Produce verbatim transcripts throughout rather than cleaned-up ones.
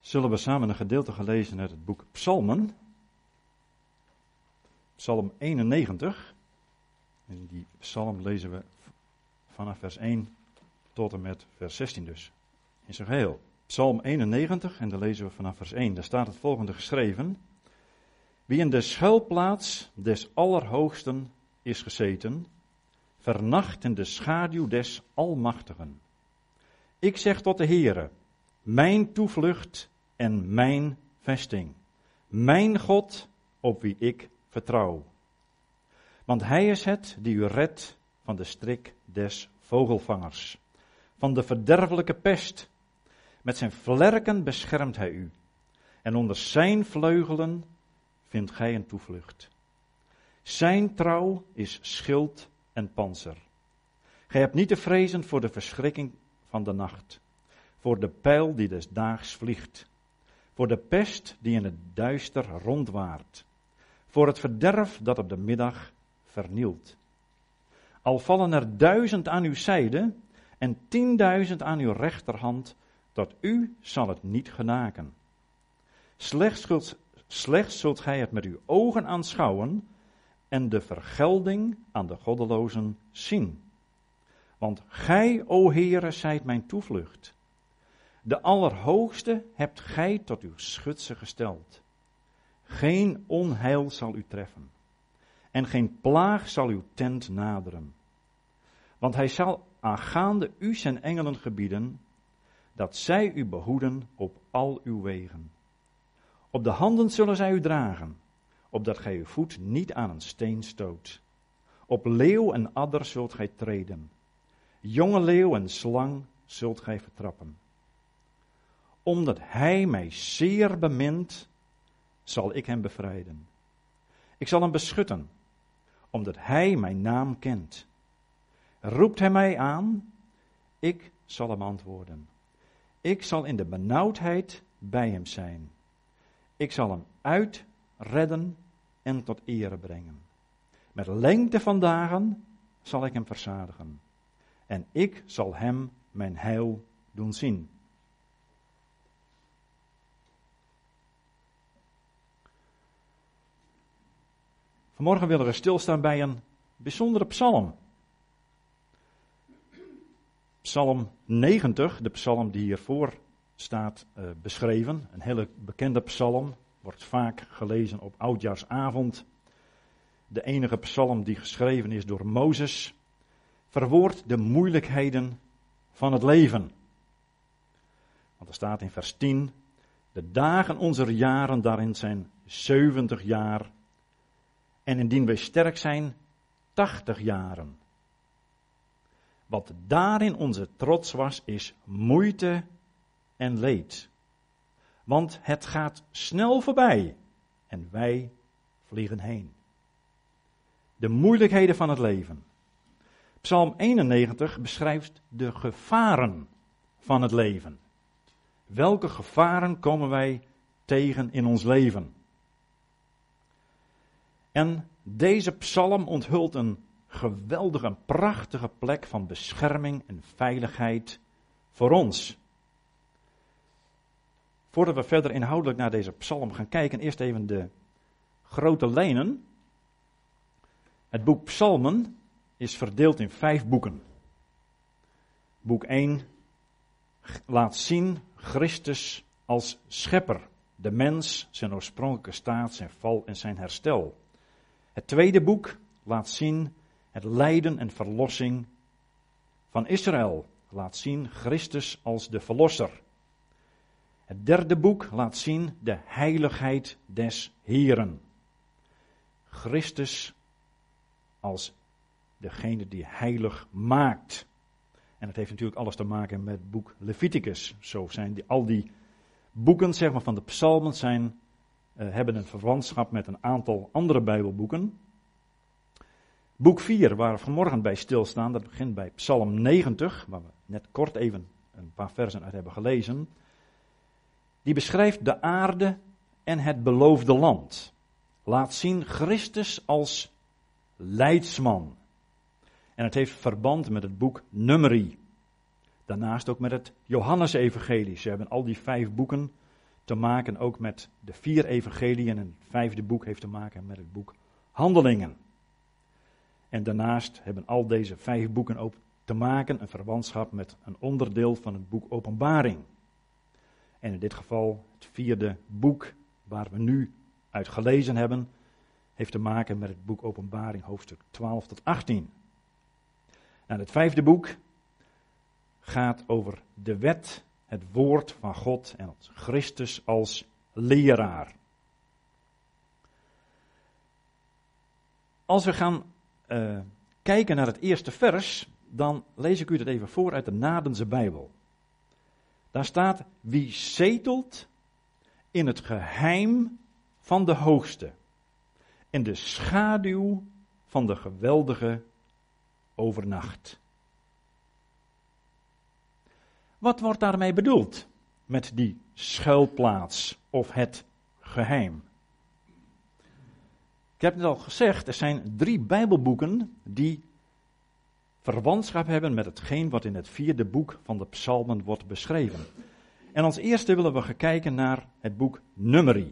zullen we samen een gedeelte gaan lezen uit het boek Psalmen. Psalm eenennegentig. En die psalm lezen we vanaf vers één tot en met vers zestien dus. In zijn geheel. Psalm eenennegentig en dan lezen we vanaf vers één. Daar staat het volgende geschreven. Wie in de schuilplaats des Allerhoogsten is gezeten, vernacht in de schaduw des Almachtigen. Ik zeg tot de Heere, mijn toevlucht en mijn vesting, mijn God op wie ik vertrouw. Want hij is het die u redt van de strik des vogelvangers, van de verderfelijke pest. Met zijn vlerken beschermt hij u, en onder zijn vleugelen vindt gij een toevlucht. Zijn trouw is schild en pantser. Gij hebt niet te vrezen voor de verschrikking van de nacht, voor de pijl die des daags vliegt, voor de pest die in het duister rondwaart, voor het verderf dat op de middag vernielt. Al vallen er duizend aan uw zijde en tienduizend aan uw rechterhand, tot u zal het niet genaken. Slechts zult, slechts zult gij het met uw ogen aanschouwen en de vergelding aan de goddelozen zien. Want gij, o Heere, zijt mijn toevlucht. De Allerhoogste hebt gij tot uw schutse gesteld. Geen onheil zal u treffen, en geen plaag zal uw tent naderen. Want hij zal aangaande u zijn engelen gebieden, dat zij u behoeden op al uw wegen. Op de handen zullen zij u dragen, opdat gij uw voet niet aan een steen stoot. Op leeuw en adder zult gij treden. Jonge leeuw en slang zult gij vertrappen. Omdat hij mij zeer bemint, zal ik hem bevrijden. Ik zal hem beschutten, omdat hij mijn naam kent. Roept hij mij aan, ik zal hem antwoorden. Ik zal in de benauwdheid bij hem zijn. Ik zal hem uitredden en tot ere brengen. Met lengte van dagen zal ik hem verzadigen. En ik zal hem mijn heil doen zien. Vanmorgen willen we stilstaan bij een bijzondere psalm. Psalm negentig, de psalm die hiervoor staat uh, beschreven. Een hele bekende psalm, wordt vaak gelezen op oudjaarsavond. De enige psalm die geschreven is door Mozes, verwoordt de moeilijkheden van het leven. Want er staat in vers tien, de dagen onze jaren daarin zijn zeventig jaar. En indien wij sterk zijn, tachtig jaren. Wat daarin onze trots was, is moeite en leed. Want het gaat snel voorbij en wij vliegen heen. De moeilijkheden van het leven. Psalm eenennegentig beschrijft de gevaren van het leven. Welke gevaren komen wij tegen in ons leven? En deze psalm onthult een geweldige, een prachtige plek van bescherming en veiligheid voor ons. Voordat we verder inhoudelijk naar deze psalm gaan kijken, eerst even de grote lijnen. Het boek Psalmen is verdeeld in vijf boeken. Boek één laat zien Christus als schepper, de mens, zijn oorspronkelijke staat, zijn val en zijn herstel. Het tweede boek laat zien het lijden en verlossing van Israël. Laat zien Christus als de verlosser. Het derde boek laat zien de heiligheid des Heren. Christus als degene die heilig maakt. En het heeft natuurlijk alles te maken met het boek Leviticus. Zo zijn die, al die boeken zeg maar, van de psalmen zijn, uh, hebben een verwantschap met een aantal andere Bijbelboeken. Boek vier, waar we vanmorgen bij stilstaan, dat begint bij Psalm negentig, waar we net kort even een paar versen uit hebben gelezen. Die beschrijft de aarde en het beloofde land. Laat zien Christus als leidsman. En het heeft verband met het boek Numeri. Daarnaast ook met het Johannesevangelie. Ze hebben al die vijf boeken te maken ook met de vier evangeliën en het vijfde boek heeft te maken met het boek Handelingen. En daarnaast hebben al deze vijf boeken ook te maken, een verwantschap met een onderdeel van het boek Openbaring. En in dit geval het vierde boek waar we nu uit gelezen hebben, heeft te maken met het boek Openbaring, hoofdstuk twaalf tot achttien. Nou, het vijfde boek gaat over de wet, het woord van God en Christus als leraar. Als we gaan uh, kijken naar het eerste vers, dan lees ik u dat even voor uit de Nadense Bijbel. Daar staat: wie zetelt in het geheim van de Hoogste, in de schaduw van de geweldige overnacht. Wat wordt daarmee bedoeld met die schuilplaats of het geheim? Ik heb het al gezegd, er zijn drie Bijbelboeken die verwantschap hebben met hetgeen wat in het vierde boek van de Psalmen wordt beschreven. En als eerste willen we gaan kijken naar het boek Numeri.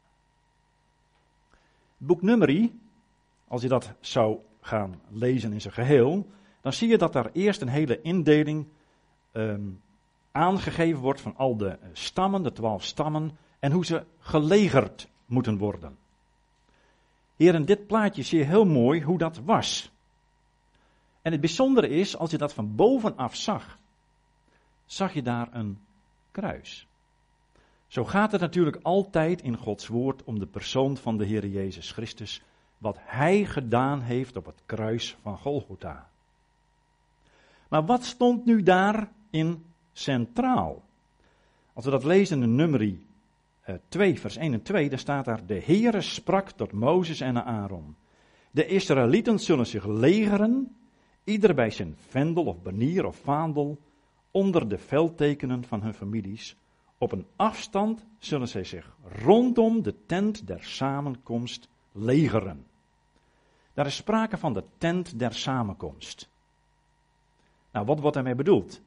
Het boek Numeri, als je dat zou gaan lezen in zijn geheel, dan zie je dat daar eerst een hele indeling um, aangegeven wordt van al de stammen, de twaalf stammen, en hoe ze gelegerd moeten worden. Hier in dit plaatje zie je heel mooi hoe dat was. En het bijzondere is, als je dat van bovenaf zag, zag je daar een kruis. Zo gaat het natuurlijk altijd in Gods woord om de persoon van de Heer Jezus Christus, wat Hij gedaan heeft op het kruis van Golgotha. Maar wat stond nu daarin centraal? Als we dat lezen in Numeri twee, vers één en twee, dan staat daar: de Heere sprak tot Mozes en Aaron. De Israëlieten zullen zich legeren, ieder bij zijn vendel of banier of vaandel, onder de veldtekenen van hun families. Op een afstand zullen zij zich rondom de tent der samenkomst legeren. Daar is sprake van de tent der samenkomst. Nou, wat wordt daarmee bedoeld?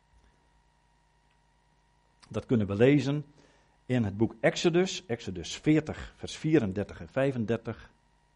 Dat kunnen we lezen in het boek Exodus, Exodus veertig, vers vierendertig en vijfendertig.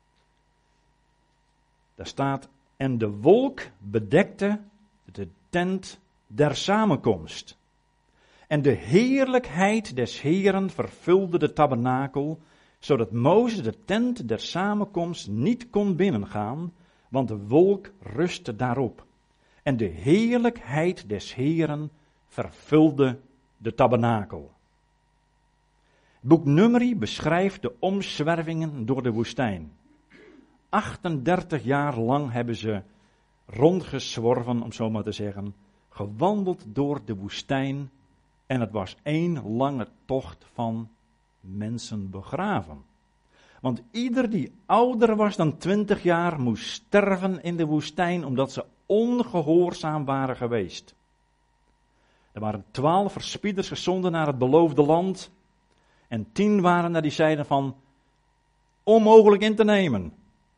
Daar staat: en de wolk bedekte de tent der samenkomst. En de heerlijkheid des Heeren vervulde de tabernakel, zodat Mozes de tent der samenkomst niet kon binnengaan, want de wolk rustte daarop. En de heerlijkheid des Heeren vervulde de tabernakel. Het boek Numeri beschrijft de omzwervingen door de woestijn. achtendertig jaar lang hebben ze rondgezworven, om zo maar te zeggen, gewandeld door de woestijn. En het was één lange tocht van mensen begraven. Want ieder die ouder was dan twintig jaar moest sterven in de woestijn, omdat ze ongehoorzaam waren geweest. Er waren twaalf verspieders gezonden naar het beloofde land. En tien waren er die zeiden van, onmogelijk in te nemen.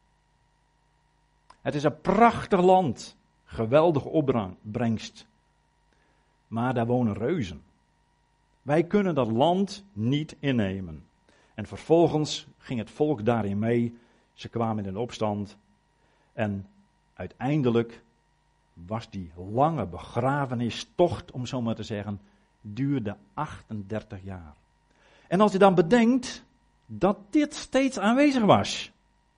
Het is een prachtig land, geweldige opbrengst. Maar daar wonen reuzen. Wij kunnen dat land niet innemen. En vervolgens ging het volk daarin mee. Ze kwamen in opstand. En uiteindelijk was die lange begrafenistocht, om zo maar te zeggen, duurde achtendertig jaar. En als je dan bedenkt dat dit steeds aanwezig was.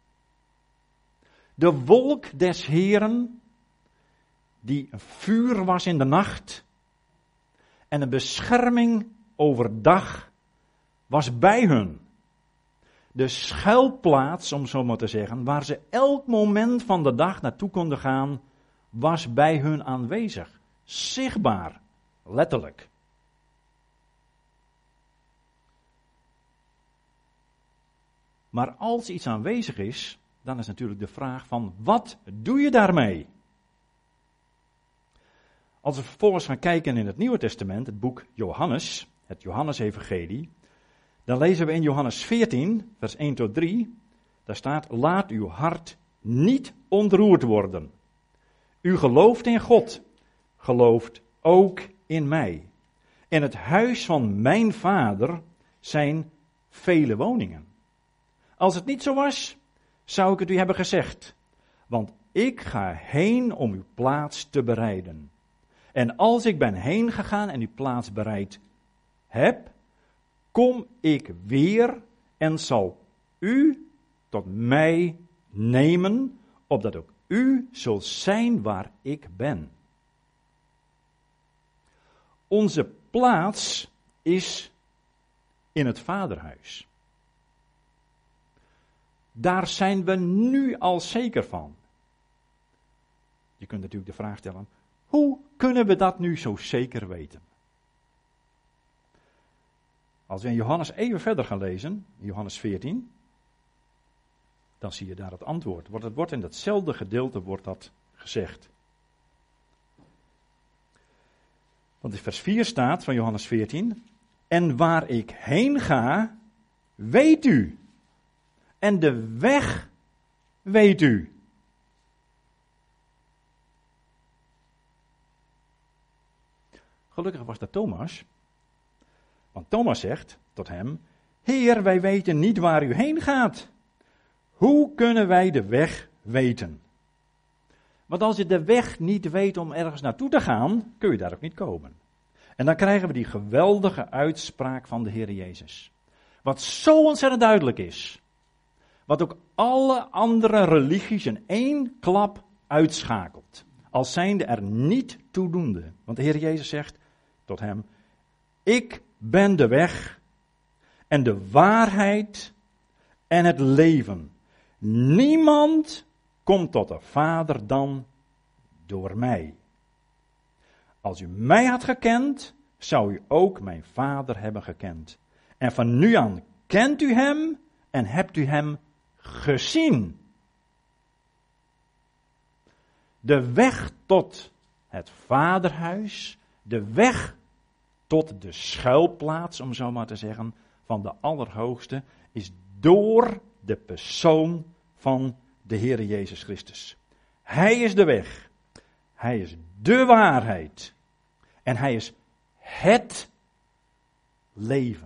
De wolk des Heeren, die een vuur was in de nacht, en een bescherming overdag was bij hun. De schuilplaats, om zo maar te zeggen, waar ze elk moment van de dag naartoe konden gaan, was bij hun aanwezig. Zichtbaar, letterlijk. Maar als iets aanwezig is, dan is natuurlijk de vraag van, wat doe je daarmee? Als we vervolgens gaan kijken in het Nieuwe Testament, het boek Johannes, het Johannesevangelie, dan lezen we in Johannes veertien, vers één tot drie, daar staat: laat uw hart niet ontroerd worden. U gelooft in God, gelooft ook in mij. In het huis van mijn Vader zijn vele woningen. Als het niet zo was, zou ik het u hebben gezegd. Want ik ga heen om uw plaats te bereiden. En als ik ben heen gegaan en uw plaats bereid heb, kom ik weer en zal u tot mij nemen, opdat ook u zult zijn waar ik ben. Onze plaats is in het Vaderhuis. Daar zijn we nu al zeker van. Je kunt natuurlijk de vraag stellen, hoe kunnen we dat nu zo zeker weten? Als we in Johannes even verder gaan lezen, Johannes veertien, dan zie je daar het antwoord. Want het wordt in datzelfde gedeelte wordt dat gezegd. Want in vers vier staat van Johannes veertien, en waar ik heen ga, weet u. En de weg weet u. Gelukkig was dat Thomas. Want Thomas zegt tot hem, Heer, wij weten niet waar u heen gaat. Hoe kunnen wij de weg weten? Want als je de weg niet weet om ergens naartoe te gaan, kun je daar ook niet komen. En dan krijgen we die geweldige uitspraak van de Heer Jezus. Wat zo ontzettend duidelijk is. Wat ook alle andere religies in één klap uitschakelt. Als zijnde er niet toedoende. Want de Heer Jezus zegt tot hem, ik ben de weg en de waarheid en het leven. Niemand komt tot de Vader dan door mij. Als u mij had gekend, zou u ook mijn Vader hebben gekend. En van nu aan kent u hem en hebt u hem gezien. De weg tot het Vaderhuis, de weg tot de schuilplaats, om zo maar te zeggen, van de Allerhoogste, is door de persoon van de Heere Jezus Christus. Hij is de weg. Hij is de waarheid. En hij is het leven.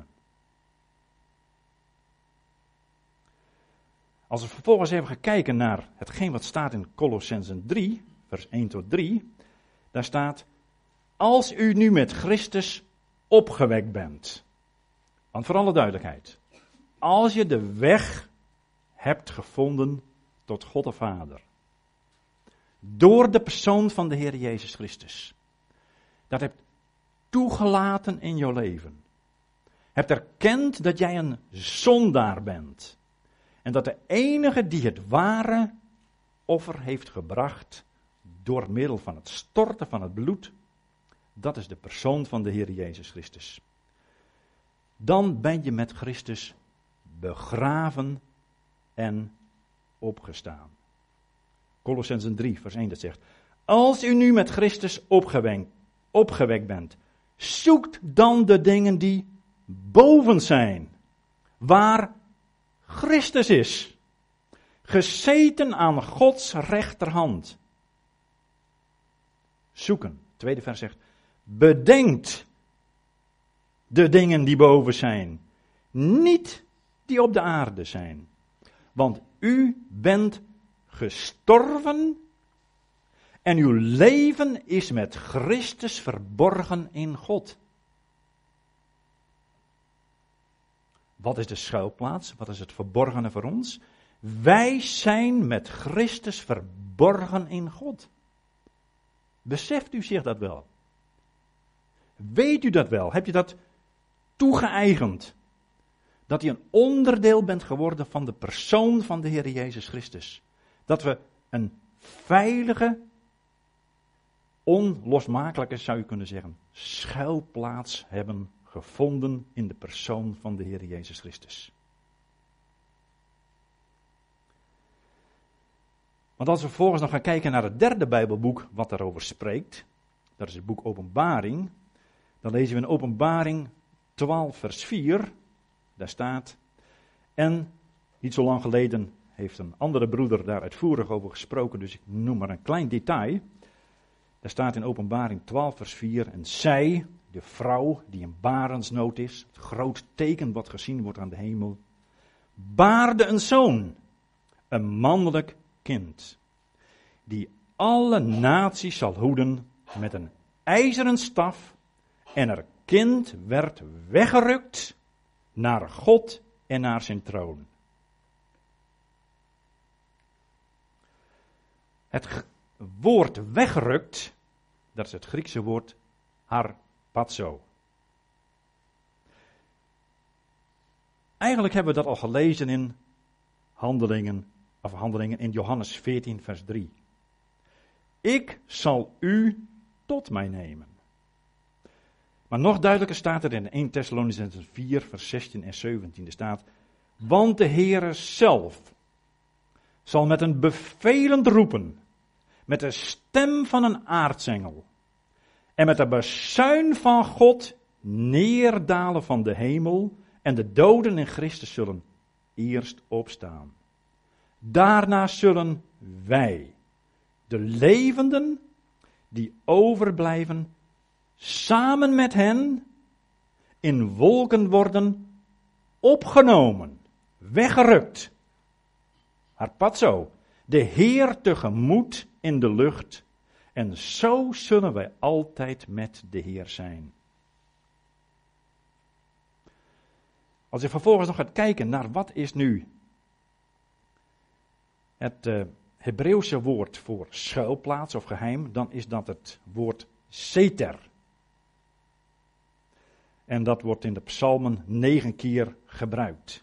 Als we vervolgens even gaan kijken naar hetgeen wat staat in Kolossenzen drie, vers één tot drie, daar staat, als u nu met Christus opgewekt bent. Want voor alle duidelijkheid, als je de weg hebt gevonden tot God de Vader, door de persoon van de Heer Jezus Christus, dat hebt toegelaten in jouw leven, hebt erkend dat jij een zondaar bent, en dat de enige die het ware offer heeft gebracht, door middel van het storten van het bloed, dat is de persoon van de Heer Jezus Christus. Dan ben je met Christus begraven en opgestaan. Kolossenzen drie, vers één, dat zegt, als u nu met Christus opgewekt, opgewekt bent, zoekt dan de dingen die boven zijn, waar Christus is, gezeten aan Gods rechterhand. Zoeken, tweede vers zegt, bedenkt de dingen die boven zijn, niet die op de aarde zijn. Want u bent gestorven en uw leven is met Christus verborgen in God. Wat is de schuilplaats? Wat is het verborgene voor ons? Wij zijn met Christus verborgen in God. Beseft u zich dat wel? Weet u dat wel? Heb je dat toegeëigend? Dat u een onderdeel bent geworden van de persoon van de Heer Jezus Christus. Dat we een veilige, onlosmakelijke, zou je kunnen zeggen, schuilplaats hebben gevonden in de persoon van de Heer Jezus Christus. Want als we vervolgens nog gaan kijken naar het derde Bijbelboek wat daarover spreekt, dat is het boek Openbaring, dan lezen we in Openbaring twaalf vers vier, daar staat, en niet zo lang geleden heeft een andere broeder daar uitvoerig over gesproken, dus ik noem maar een klein detail. Daar staat in Openbaring twaalf vers vier, en zij, de vrouw die in barensnood is, het groot teken wat gezien wordt aan de hemel, baarde een zoon, een mannelijk kind, die alle naties zal hoeden met een ijzeren staf, en er kind werd weggerukt naar God en naar zijn troon. Het g- woord weggerukt, dat is het Griekse woord harpazo. Eigenlijk hebben we dat al gelezen in Handelingen, of Handelingen in Johannes veertien vers drie. Ik zal u tot mij nemen. Maar nog duidelijker staat er in eerste Thessalonicenzen vier vers zestien en zeventien. Er staat, want de Heere zelf zal met een bevelend roepen, met de stem van een aartsengel en met de bazuin van God neerdalen van de hemel, en de doden in Christus zullen eerst opstaan. Daarna zullen wij, de levenden die overblijven, samen met hen in wolken worden opgenomen, weggerukt. Harpazo, de Heer tegemoet in de lucht, en zo zullen wij altijd met de Heer zijn. Als je vervolgens nog gaat kijken naar wat is nu het uh, Hebreeuwse woord voor schuilplaats of geheim, dan is dat het woord seter. En dat wordt in de psalmen negen keer gebruikt.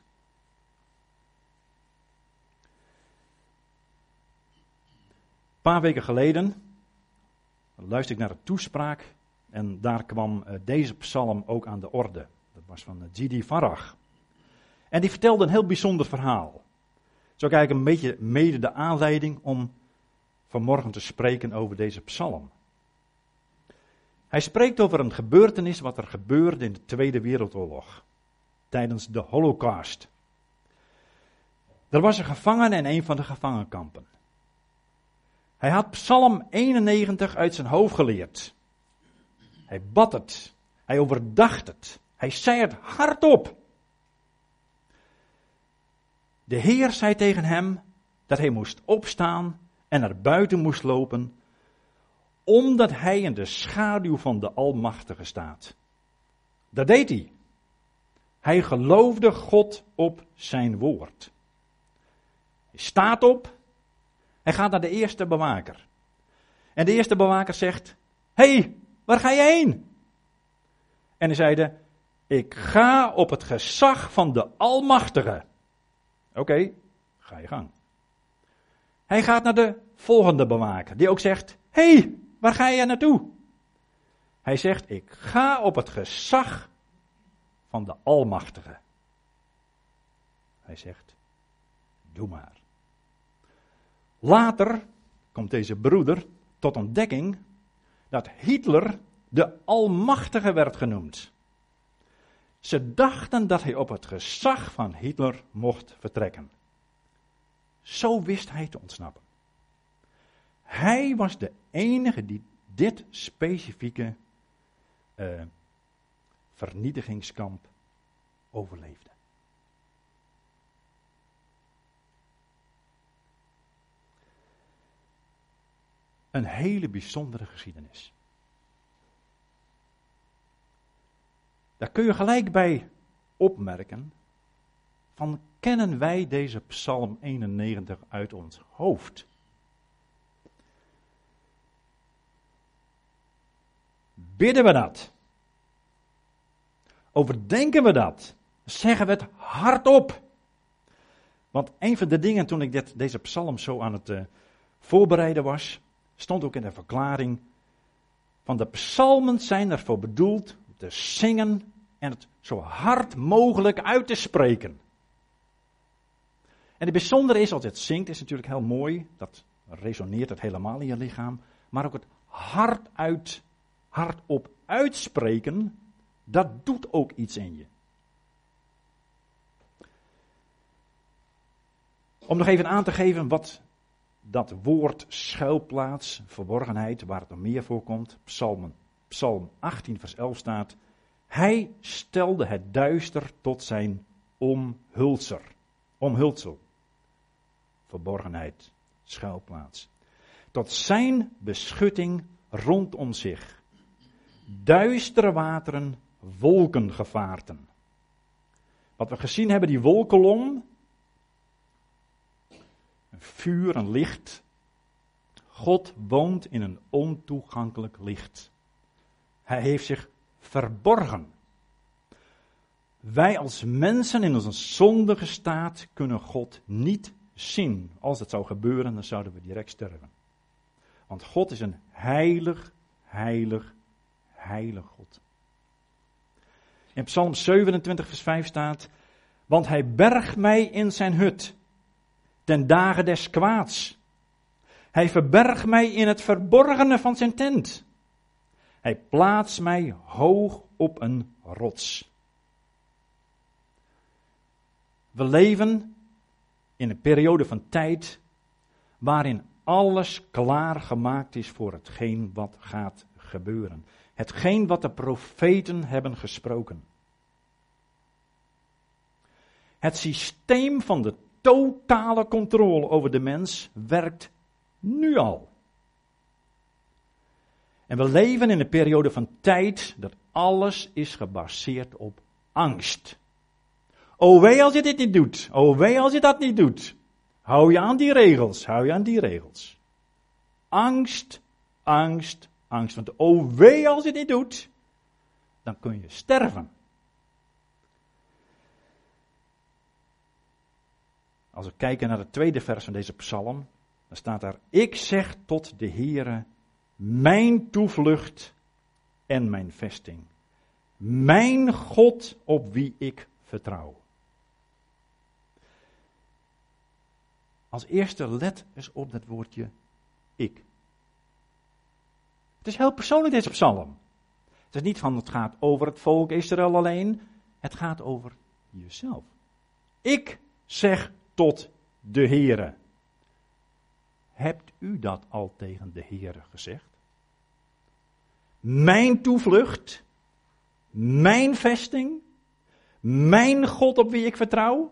Een paar weken geleden luisterde ik naar een toespraak en daar kwam uh, deze psalm ook aan de orde. Dat was van uh, Gidi Farag. En die vertelde een heel bijzonder verhaal. Zo kijk ik een beetje mede de aanleiding om vanmorgen te spreken over deze psalm. Hij spreekt over een gebeurtenis wat er gebeurde in de Tweede Wereldoorlog. Tijdens de Holocaust. Er was een gevangene in een van de gevangenkampen. Hij had Psalm eenennegentig uit zijn hoofd geleerd. Hij bad het. Hij overdacht het. Hij zei het hardop. De Heer zei tegen hem dat hij moest opstaan en naar buiten moest lopen, omdat hij in de schaduw van de Almachtige staat. Dat deed hij. Hij geloofde God op zijn woord. Hij staat op. Hij gaat naar de eerste bewaker. En de eerste bewaker zegt, hé, hey, waar ga je heen? En hij zeide, ik ga op het gezag van de Almachtige. Oké, okay, ga je gang. Hij gaat naar de volgende bewaker, die ook zegt, hé, hey, waar ga je naartoe? Hij zegt, ik ga op het gezag van de Almachtige. Hij zegt, doe maar. Later komt deze broeder tot ontdekking dat Hitler de Almachtige werd genoemd. Ze dachten dat hij op het gezag van Hitler mocht vertrekken. Zo wist hij te ontsnappen. Hij was de enige die dit specifieke uh, vernietigingskamp overleefde. Een hele bijzondere geschiedenis. Daar kun je gelijk bij opmerken, van kennen wij deze Psalm eenennegentig uit ons hoofd? Bidden we dat? Overdenken we dat? Zeggen we het hardop? Want een van de dingen toen ik dit, deze psalm zo aan het uh, voorbereiden was, stond ook in de verklaring, van de psalmen zijn ervoor bedoeld te zingen en het zo hard mogelijk uit te spreken. En het bijzondere is, als je het zingt, is natuurlijk heel mooi, dat resoneert het helemaal in je lichaam, maar ook het hard uit, hardop uitspreken, dat doet ook iets in je. Om nog even aan te geven wat dat woord schuilplaats, verborgenheid, waar het nog meer voorkomt, psalmen, Psalm achttien vers elf staat: Hij stelde het duister tot zijn omhulser. Omhulsel. Verborgenheid. Schuilplaats. Tot zijn beschutting rondom zich. Duistere wateren, wolkengevaarten. Wat we gezien hebben, die wolkolom. Een vuur, een licht. God woont in een ontoegankelijk licht. Hij heeft zich verborgen. Wij als mensen in onze zondige staat kunnen God niet zien. Als het zou gebeuren, dan zouden we direct sterven. Want God is een heilig, heilig, heilig God. In Psalm zevenentwintig vers vijf staat: Want hij bergt mij in zijn hut, ten dagen des kwaads. Hij verbergt mij in het verborgene van zijn tent. Hij plaatst mij hoog op een rots. We leven in een periode van tijd waarin alles klaargemaakt is voor hetgeen wat gaat gebeuren. Hetgeen wat de profeten hebben gesproken. Het systeem van de totale controle over de mens werkt nu al. En we leven in een periode van tijd dat alles is gebaseerd op angst. O wee als je dit niet doet. O wee als je dat niet doet. Hou je aan die regels. Hou je aan die regels. Angst, angst, angst. Want o wee als je dit doet. Dan kun je sterven. Als we kijken naar het tweede vers van deze psalm. Dan staat daar: Ik zeg tot de Heere, mijn toevlucht en mijn vesting. Mijn God op wie ik vertrouw. Als eerste let eens op dat woordje ik. Het is heel persoonlijk deze psalm. Het is niet van het gaat over het volk Israël alleen. Het gaat over jezelf. Ik zeg tot de Heere. Hebt u dat al tegen de Heere gezegd? Mijn toevlucht, mijn vesting, mijn God op wie ik vertrouw.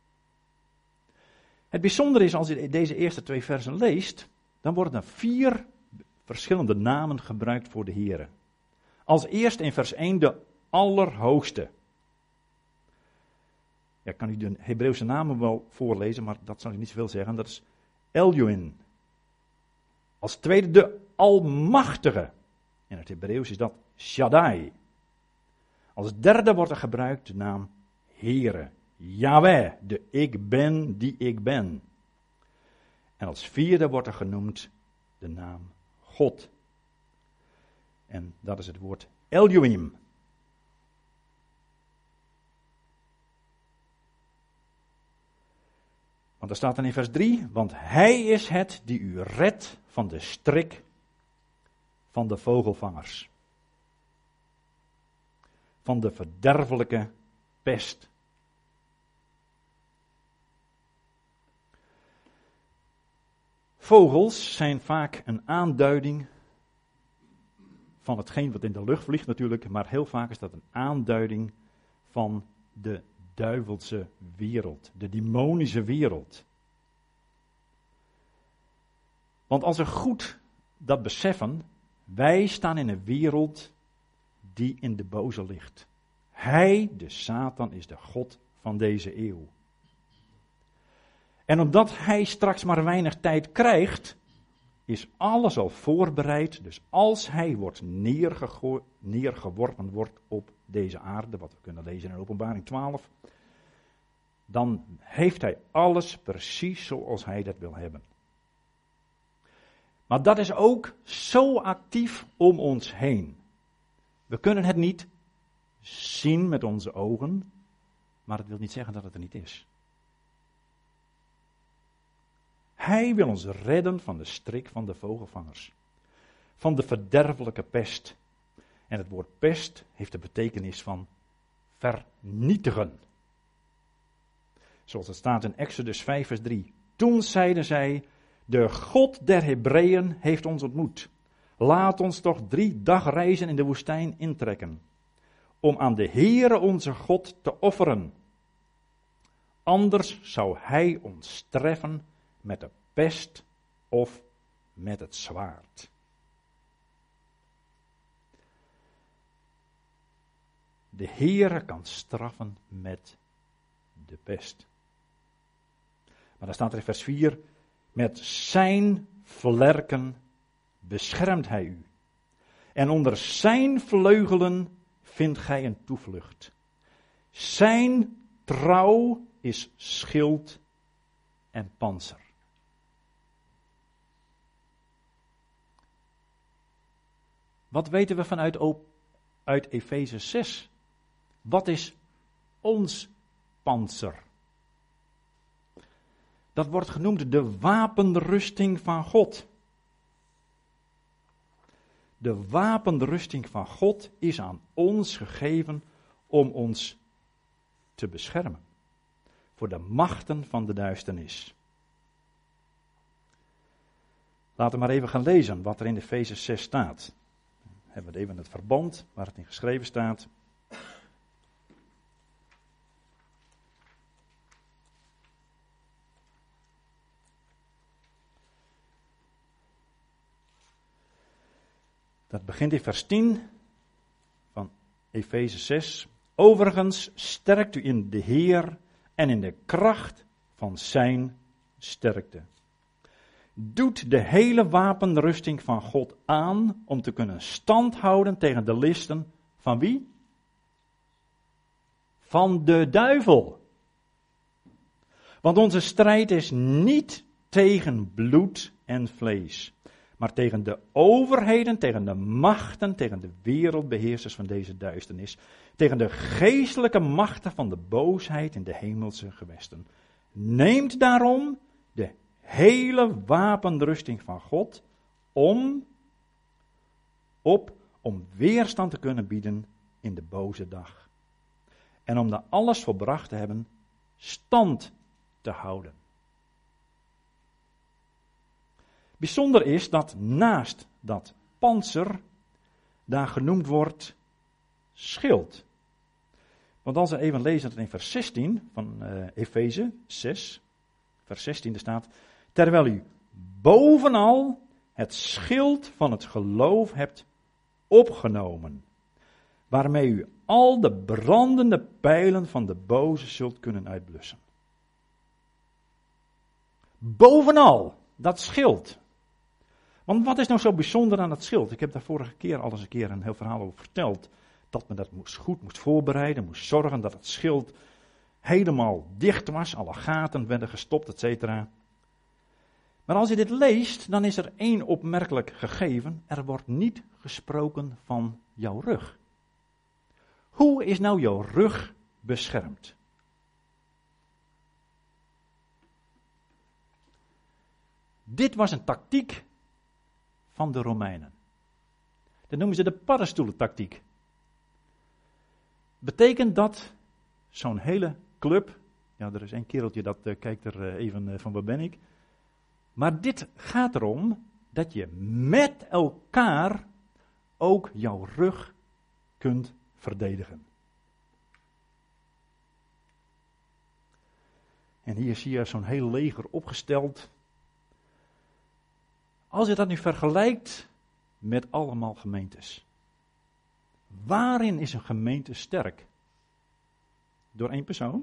Het bijzondere is, als je deze eerste twee versen leest, dan worden er vier verschillende namen gebruikt voor de Heere. Als eerst in vers één de Allerhoogste. Ja, ik kan u de Hebreeuwse namen wel voorlezen, maar dat zal ik niet zoveel zeggen. Dat is Elyoin. Als tweede de Almachtige. In het Hebreeuws is dat Shaddai. Als derde wordt er gebruikt de naam Heere. Yahweh, de ik ben die ik ben. En als vierde wordt er genoemd de naam God. En dat is het woord Elohim. Want er staat dan in vers drie, want hij is het die u redt van de strik van de vogelvangers. Van de verderfelijke pest. Vogels zijn vaak een aanduiding van hetgeen wat in de lucht vliegt natuurlijk, maar heel vaak is dat een aanduiding van de duivelse wereld, de demonische wereld. Want als we goed dat beseffen, wij staan in een wereld die in de boze ligt. Hij, de Satan, is de god van deze eeuw. En omdat hij straks maar weinig tijd krijgt, is alles al voorbereid. Dus als hij wordt neergego- neergeworpen wordt op deze aarde, wat we kunnen lezen in Openbaring twaalf, dan heeft hij alles precies zoals hij dat wil hebben. Maar dat is ook zo actief om ons heen. We kunnen het niet zien met onze ogen, maar het wil niet zeggen dat het er niet is. Hij wil ons redden van de strik van de vogelvangers. Van de verderfelijke pest. En het woord pest heeft de betekenis van vernietigen. Zoals het staat in Exodus vijf vers drie. Toen zeiden zij, de God der Hebreeën heeft ons ontmoet. Laat ons toch drie dagreizen in de woestijn intrekken, om aan de Heere onze God te offeren. Anders zou hij ons treffen met de pest of met het zwaard. De Heere kan straffen met de pest. Maar dan staat er in vers vier, met zijn vlerken beschermt hij u. En onder zijn vleugelen vindt gij een toevlucht. Zijn trouw is schild en pantser. Wat weten we vanuit uit Efeze zes? Wat is ons pantser? Dat wordt genoemd de wapenrusting van God. De wapenrusting van God is aan ons gegeven om ons te beschermen voor de machten van de duisternis. Laten we maar even gaan lezen wat er in Efeze zes staat. Dan hebben we even het verband waar het in geschreven staat. Dat begint in vers tien van Efeze zes. Overigens sterkt u in de Heer en in de kracht van zijn sterkte. Doet de hele wapenrusting van God aan om te kunnen standhouden tegen de listen van wie? Van de duivel. Want onze strijd is niet tegen bloed en vlees, maar tegen de overheden, tegen de machten, tegen de wereldbeheersers van deze duisternis, tegen de geestelijke machten van de boosheid in de hemelse gewesten. Neemt daarom de hele wapenrusting van God om, op, om weerstand te kunnen bieden in de boze dag. En om daar alles volbracht te hebben, stand te houden. Bijzonder is dat naast dat pantser daar genoemd wordt schild. Want als we even lezen in vers zestien van uh, Efeze zes, vers zestien, er staat, terwijl u bovenal het schild van het geloof hebt opgenomen, waarmee u al de brandende pijlen van de boze zult kunnen uitblussen. Bovenal dat schild. Want wat is nou zo bijzonder aan dat schild? Ik heb daar vorige keer al eens een keer een heel verhaal over verteld. Dat men dat moest, goed moest voorbereiden, moest zorgen dat het schild helemaal dicht was. Alle gaten werden gestopt, et cetera. Maar als je dit leest, dan is er één opmerkelijk gegeven. Er wordt niet gesproken van jouw rug. Hoe is nou jouw rug beschermd? Dit was een tactiek van de Romeinen. Dat noemen ze de paddenstoelentactiek. Betekent dat zo'n hele club, ja, er is één kereltje dat uh, kijkt er uh, even uh, van waar ben ik. Maar dit gaat erom dat je met elkaar ook jouw rug kunt verdedigen. En hier zie je zo'n heel leger opgesteld. Als je dat nu vergelijkt met allemaal gemeentes. Waarin is een gemeente sterk? Door één persoon?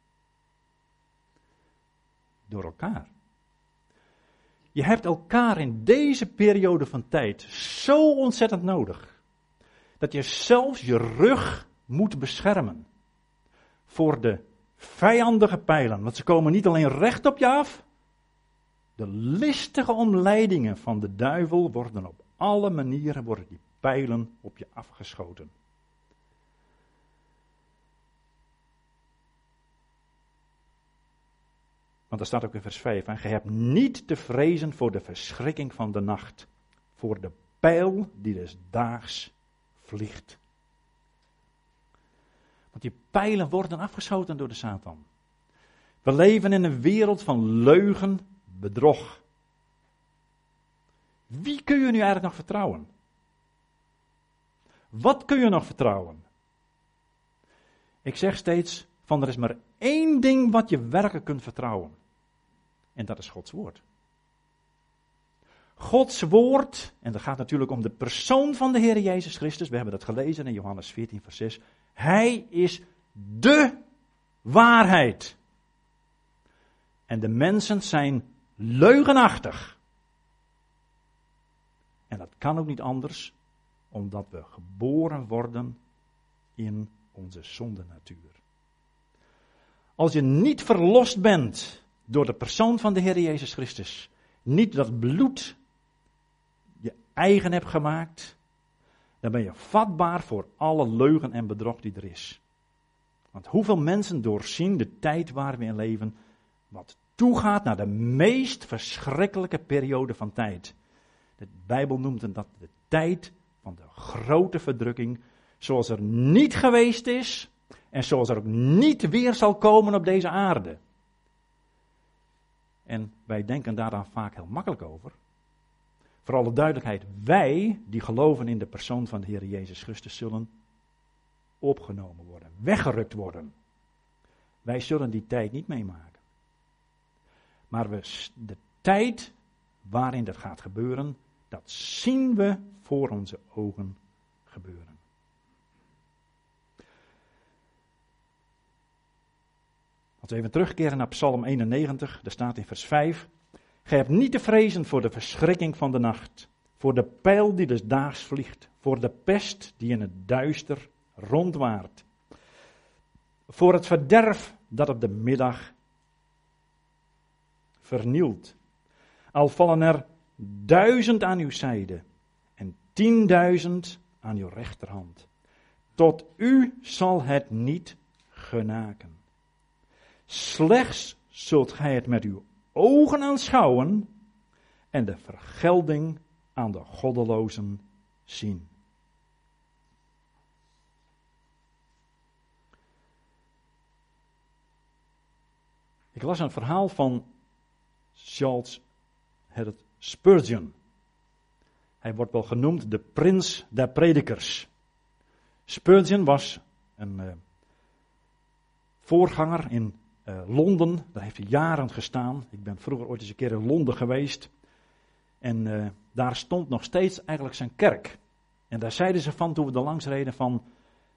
Door elkaar. Je hebt elkaar in deze periode van tijd zo ontzettend nodig. Dat je zelfs je rug moet beschermen. Voor de vijandige pijlen. Want ze komen niet alleen recht op je af. De listige omleidingen van de duivel worden op alle manieren worden die pijlen op je afgeschoten. Want er staat ook in vers vijf, en gij hebt niet te vrezen voor de verschrikking van de nacht, voor de pijl die des daags vliegt. Want die pijlen worden afgeschoten door de Satan. We leven in een wereld van leugen, bedrog. Wie kun je nu eigenlijk nog vertrouwen? Wat kun je nog vertrouwen? Ik zeg steeds van er is maar één ding wat je werkelijk kunt vertrouwen. En dat is Gods woord. Gods woord, en dat gaat natuurlijk om de persoon van de Heer Jezus Christus. We hebben dat gelezen in Johannes veertien vers zes. Hij is de waarheid. En de mensen zijn leugenachtig. En dat kan ook niet anders, omdat we geboren worden in onze zondenatuur. Als je niet verlost bent door de persoon van de Heer Jezus Christus, niet dat bloed je eigen hebt gemaakt, dan ben je vatbaar voor alle leugen en bedrog die er is. Want hoeveel mensen doorzien de tijd waar we in leven, wat toegaat naar de meest verschrikkelijke periode van tijd. De Bijbel noemt dat de tijd van de grote verdrukking, zoals er niet geweest is en zoals er ook niet weer zal komen op deze aarde. En wij denken daar dan vaak heel makkelijk over. Voor alle duidelijkheid, wij die geloven in de persoon van de Heer Jezus Christus zullen opgenomen worden, weggerukt worden. Wij zullen die tijd niet meemaken. Maar we, de tijd waarin dat gaat gebeuren, dat zien we voor onze ogen gebeuren. Als we even terugkeren naar Psalm eenennegentig, daar staat in vers vijf. Gij hebt niet te vrezen voor de verschrikking van de nacht, voor de pijl die des daags vliegt, voor de pest die in het duister rondwaart, voor het verderf dat op de middag vernielt. Al vallen er duizend aan uw zijde en tienduizend aan uw rechterhand. Tot u zal het niet genaken. Slechts zult gij het met uw ogen aanschouwen en de vergelding aan de goddelozen zien. Ik las een verhaal van Charles Haddon Spurgeon. Hij wordt wel genoemd de prins der predikers. Spurgeon was een uh, voorganger in uh, Londen. Daar heeft hij jaren gestaan. Ik ben vroeger ooit eens een keer in Londen geweest. En uh, daar stond nog steeds eigenlijk zijn kerk. En daar zeiden ze van, toen we er langs reden, van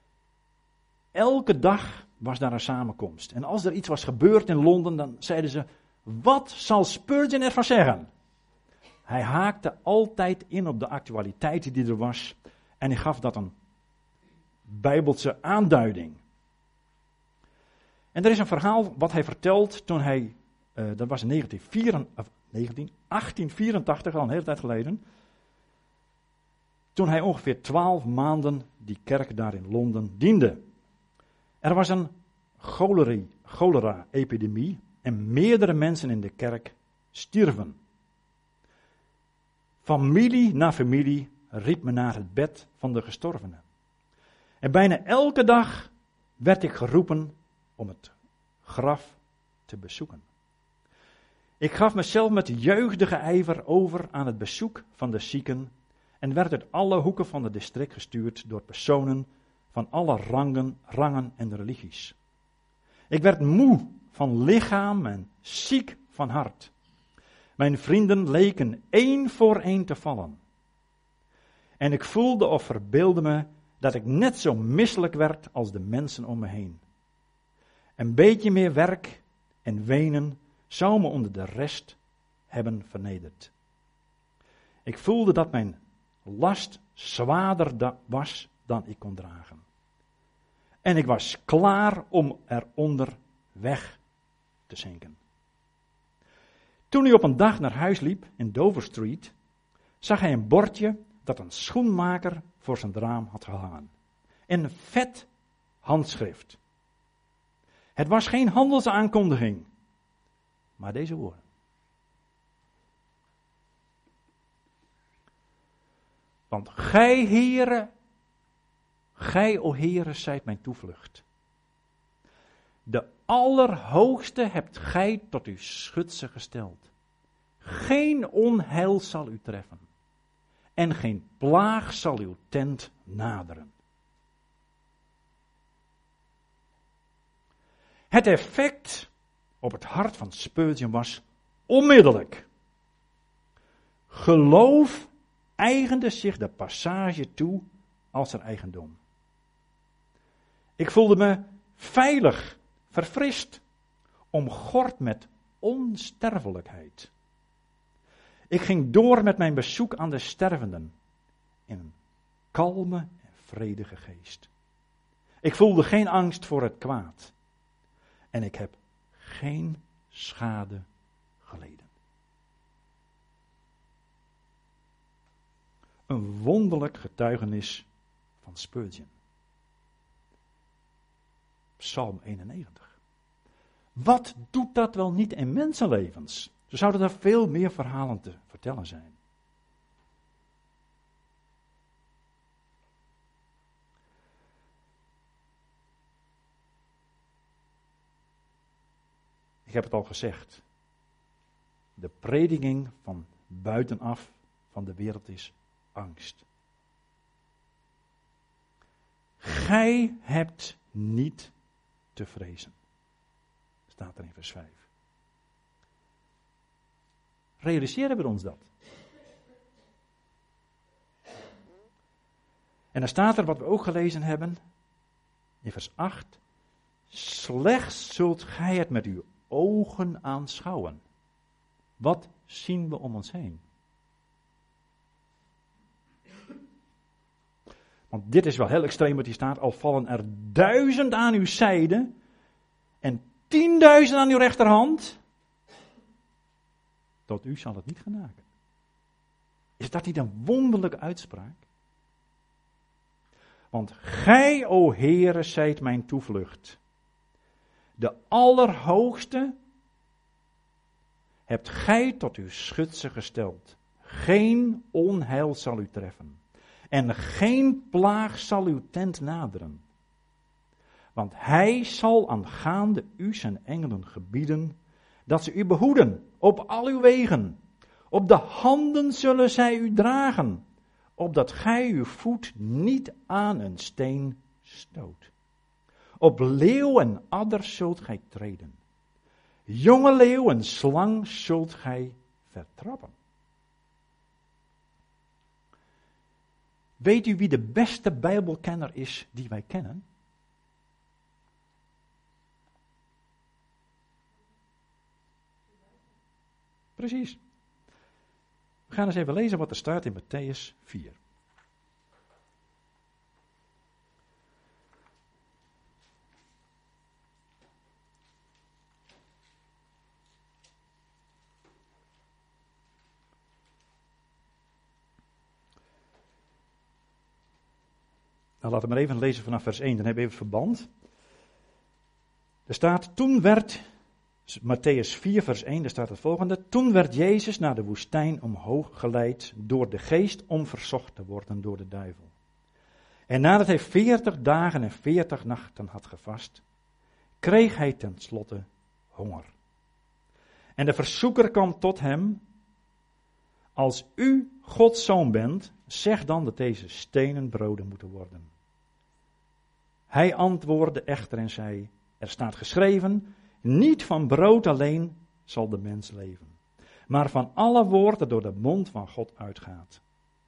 elke dag was daar een samenkomst. En als er iets was gebeurd in Londen, dan zeiden ze, wat zal Spurgeon ervan zeggen? Hij haakte altijd in op de actualiteit die er was. En hij gaf dat een bijbelse aanduiding. En er is een verhaal wat hij vertelt toen hij, uh, dat was in negentien achttienhonderdvierentachtig, al een hele tijd geleden. Toen hij ongeveer twaalf maanden die kerk daar in Londen diende. Er was een cholera-epidemie en meerdere mensen in de kerk stierven. Familie na familie riep me naar het bed van de gestorvene. En bijna elke dag werd ik geroepen om het graf te bezoeken. Ik gaf mezelf met jeugdige ijver over aan het bezoek van de zieken en werd uit alle hoeken van het district gestuurd door personen van alle rangen, rangen en religies. Ik werd moe van lichaam en ziek van hart. Mijn vrienden leken één voor één te vallen. En ik voelde of verbeeldde me dat ik net zo misselijk werd als de mensen om me heen. Een beetje meer werk en wenen zou me onder de rest hebben vernederd. Ik voelde dat mijn last zwaarder da- was dan ik kon dragen. En ik was klaar om eronder weg te zinken. Toen hij op een dag naar huis liep in Dover Street, zag hij een bordje dat een schoenmaker voor zijn raam had gehangen. Een vet handschrift. Het was geen handelsaankondiging, maar deze woorden. Want gij, heren, gij, o heren, zijt mijn toevlucht. De Allerhoogste hebt gij tot uw schutse gesteld. Geen onheil zal u treffen. en geen plaag zal uw tent naderen. Het effect op het hart van Spurgeon was onmiddellijk. Geloof eigende zich de passage toe als zijn eigendom. Ik voelde me veilig, verfrist, omgord met onsterfelijkheid. Ik ging door met mijn bezoek aan de stervenden in een kalme en vredige geest. Ik voelde geen angst voor het kwaad. En ik heb geen schade geleden. Een wonderlijk getuigenis van Spurgeon. Psalm eenennegentig. Wat doet dat wel niet in mensenlevens? Er zouden daar veel meer verhalen te vertellen zijn. Ik heb het al gezegd. De prediking van buitenaf van de wereld is angst. Gij hebt niet te vrezen. Staat er in vers vijf. Realiseren we ons dat? En dan staat er wat we ook gelezen hebben. In vers acht. Slechts zult gij het met uw ogen aanschouwen. Wat zien we om ons heen? Want dit is wel heel extreem wat hier staat. Al vallen er duizend aan uw zijde en tienduizend aan uw rechterhand. Tot u zal het niet genaken. Is dat niet een wonderlijke uitspraak? Want gij, o Heere, zijt mijn toevlucht. De Allerhoogste hebt gij tot uw schutse gesteld. Geen onheil zal u treffen. En geen plaag zal uw tent naderen. Want hij zal aangaande u zijn engelen gebieden, dat ze u behoeden op al uw wegen. Op de handen zullen zij u dragen, opdat gij uw voet niet aan een steen stoot. Op leeuw en adder zult gij treden. Jonge leeuw en slang zult gij vertrappen. Weet u wie de beste Bijbelkenner is die wij kennen? Precies. We gaan eens even lezen wat er staat in Mattheüs vier. Nou, laten we maar even lezen vanaf vers één, dan hebben we even het verband. Er staat, toen werd, Mattheüs vier vers één, daar staat het volgende. Toen werd Jezus naar de woestijn omhoog geleid door de geest om verzocht te worden door de duivel. En nadat hij veertig dagen en veertig nachten had gevast, kreeg hij tenslotte honger. En de verzoeker kwam tot hem, als u Gods zoon bent, zeg dan dat deze stenen broden moeten worden. Hij antwoordde echter en zei, er staat geschreven, niet van brood alleen zal de mens leven, maar van alle woorden dat door de mond van God uitgaat.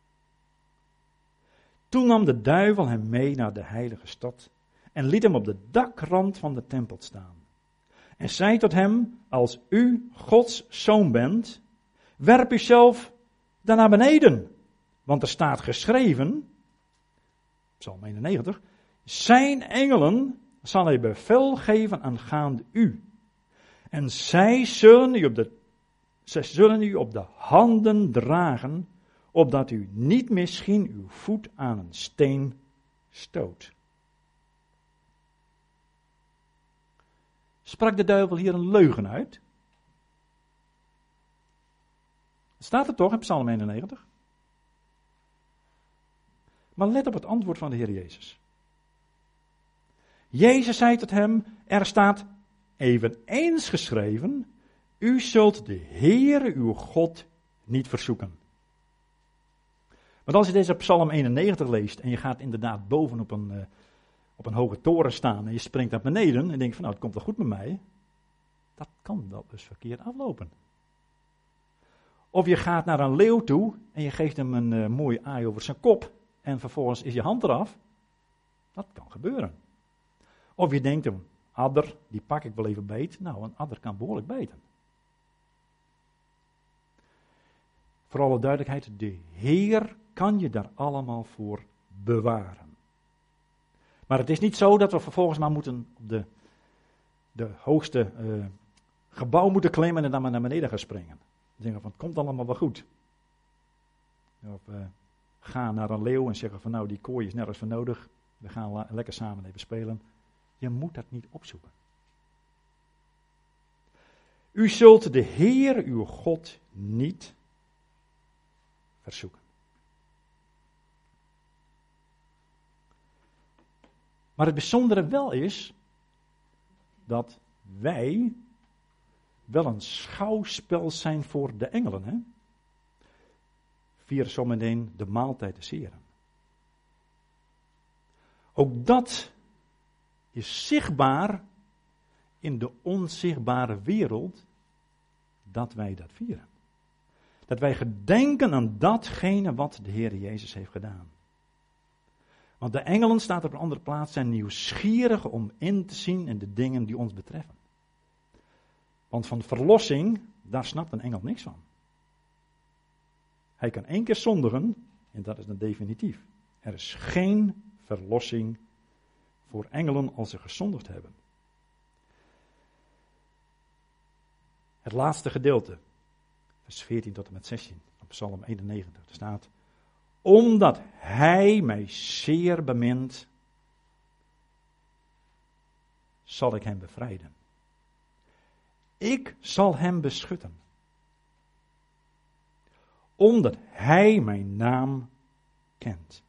Toen nam de duivel hem mee naar de heilige stad en liet hem op de dakrand van de tempel staan. En zei tot hem, als u Gods zoon bent, werp uzelf dan naar beneden. Want er staat geschreven, Psalm eenennegentig, zijn engelen zal hij bevel geven aangaande u. En zij zullen u op de, zij zullen u op de handen dragen, opdat u niet misschien uw voet aan een steen stoot. Sprak de duivel hier een leugen uit? Staat er toch in Psalm eenennegentig? Maar let op het antwoord van de Heer Jezus. Jezus zei tot hem, er staat eveneens geschreven, u zult de Heere uw God niet verzoeken. Want als je deze Psalm eenennegentig leest en je gaat inderdaad boven op een, uh, op een hoge toren staan en je springt naar beneden en denkt van nou het komt wel goed met mij, dat kan wel dus verkeerd aflopen. Of je gaat naar een leeuw toe en je geeft hem een uh, mooi aai over zijn kop en vervolgens is je hand eraf. Dat kan gebeuren. Of je denkt een adder, die pak ik wel even beet. Nou, een adder kan behoorlijk bijten. Voor alle duidelijkheid, de Heer kan je daar allemaal voor bewaren. Maar het is niet zo dat we vervolgens maar moeten op de, de hoogste uh, gebouw moeten klimmen en dan maar naar beneden gaan springen. Dan zeggen van, het komt allemaal wel goed. Of uh, ga naar een leeuw en zeggen van, nou die kooi is nergens voor nodig. We gaan la- lekker samen even spelen. Je moet dat niet opzoeken. U zult de Heer, uw God, niet verzoeken. Maar het bijzondere wel is dat wij wel een schouwspel zijn voor de engelen. Hè? Vieren zometeen de maaltijd des Heren. Ook dat is zichtbaar in de onzichtbare wereld dat wij dat vieren. Dat wij gedenken aan datgene wat de Heer Jezus heeft gedaan. Want de engelen, staat op een andere plaats, zijn nieuwsgierig om in te zien in de dingen die ons betreffen. Want van verlossing, daar snapt een engel niks van. Hij kan één keer zondigen en dat is dan definitief. Er is geen verlossing voor engelen als ze gezondigd hebben. Het laatste gedeelte, vers veertien tot en met zestien, op Psalm eenennegentig, er staat: omdat hij mij zeer bemint, zal ik hem bevrijden. Ik zal hem beschutten. Omdat hij mijn naam kent.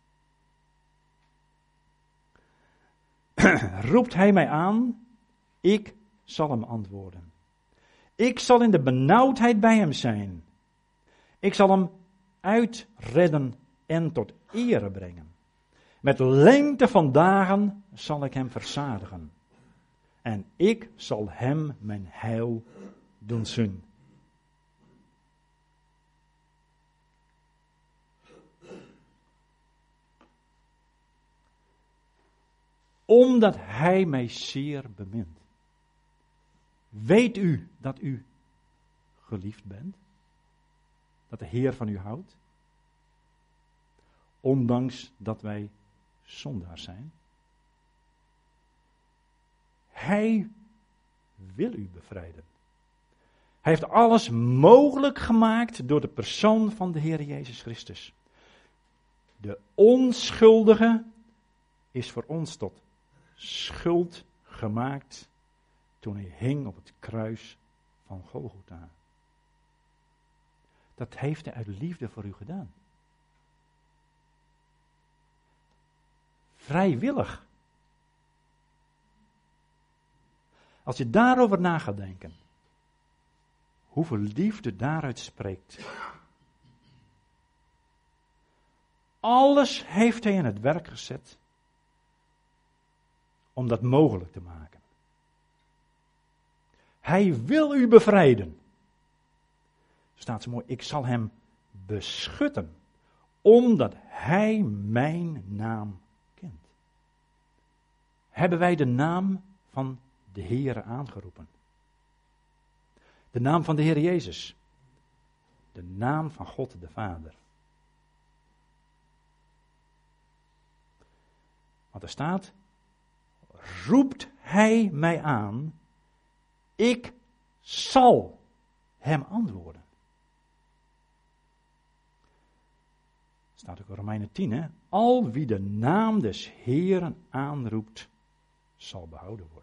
Roept hij mij aan, ik zal hem antwoorden. Ik zal in de benauwdheid bij hem zijn. Ik zal hem uitredden en tot ere brengen. Met lengte van dagen zal ik hem verzadigen. En ik zal hem mijn heil doen zien. Omdat hij mij zeer bemint. Weet u dat u geliefd bent? Dat de Heer van u houdt? Ondanks dat wij zondaars zijn. Hij wil u bevrijden. Hij heeft alles mogelijk gemaakt door de persoon van de Heer Jezus Christus. De onschuldige is voor ons tot schuld gemaakt toen hij hing op het kruis van Golgotha. Dat heeft hij uit liefde voor u gedaan. Vrijwillig. Als je daarover na gaat denken, hoeveel liefde daaruit spreekt. Alles heeft hij in het werk gezet om dat mogelijk te maken. Hij wil u bevrijden. Staat zo mooi, ik zal hem beschutten, omdat hij mijn naam kent. Hebben wij de naam van de Heere aangeroepen? De naam van de Heer Jezus. De naam van God de Vader. Want er staat, roept hij mij aan, ik zal hem antwoorden. Staat ook in Romeinen tien, hè? Al wie de naam des Heeren aanroept, zal behouden worden.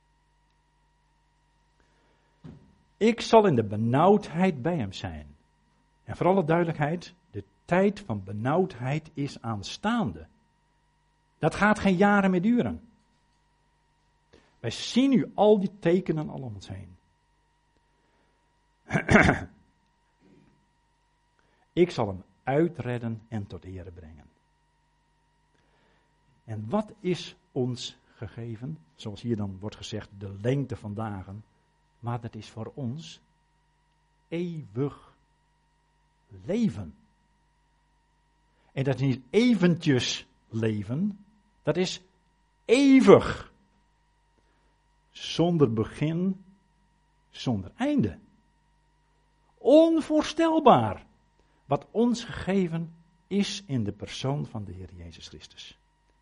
Ik zal in de benauwdheid bij hem zijn. En voor alle duidelijkheid, de tijd van benauwdheid is aanstaande. Dat gaat geen jaren meer duren. Wij zien nu al die tekenen al om ons heen. Ik zal hem uitredden en tot ere brengen. En wat is ons gegeven? Zoals hier dan wordt gezegd, de lengte van dagen. Maar dat is voor ons eeuwig leven. En dat is niet eventjes leven, dat is eeuwig. Zonder begin, zonder einde. Onvoorstelbaar wat ons gegeven is in de persoon van de Heer Jezus Christus.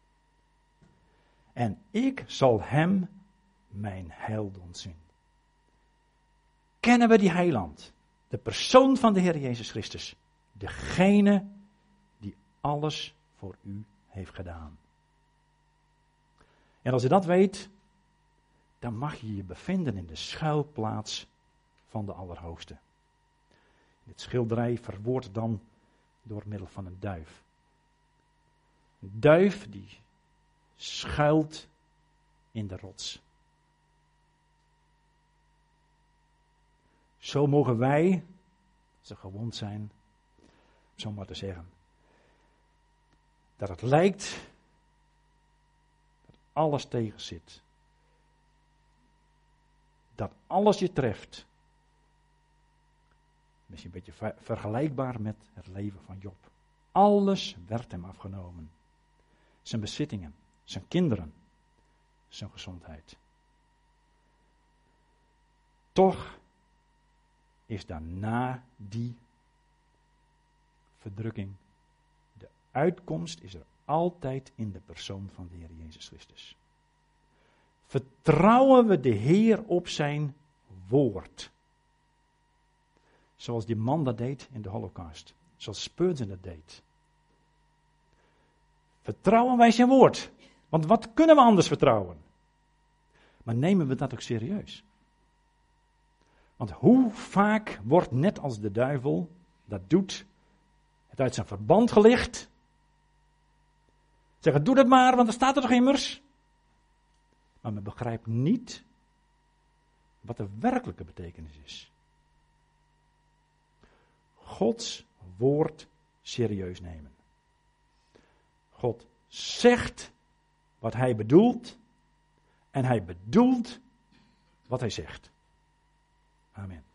En ik zal hem mijn heil doen zien. Kennen we die heiland? De persoon van de Heer Jezus Christus. Degene die alles voor u heeft gedaan. En als je dat weet, dan mag je je bevinden in de schuilplaats van de Allerhoogste. Dit schilderij verwoordt dan door middel van een duif. Een duif die schuilt in de rots. Zo mogen wij, als we gewond zijn, zo maar te zeggen, dat het lijkt dat alles tegen zit. Dat alles je treft. Misschien een beetje ver- vergelijkbaar met het leven van Job. Alles werd hem afgenomen. Zijn bezittingen, zijn kinderen, zijn gezondheid. Toch is daarna die verdrukking, de uitkomst is er altijd in de persoon van de Heer Jezus Christus. Vertrouwen we de Heer op zijn woord. Zoals die man dat deed in de Holocaust. Zoals Spurgeon dat deed. Vertrouwen wij zijn woord. Want wat kunnen we anders vertrouwen? Maar nemen we dat ook serieus? Want hoe vaak wordt net als de duivel dat doet, het uit zijn verband gelicht. Zeggen, doe dat maar, want er staat er toch immers. Maar men begrijpt niet wat de werkelijke betekenis is. Gods woord serieus nemen. God zegt wat hij bedoelt en hij bedoelt wat hij zegt. Amen.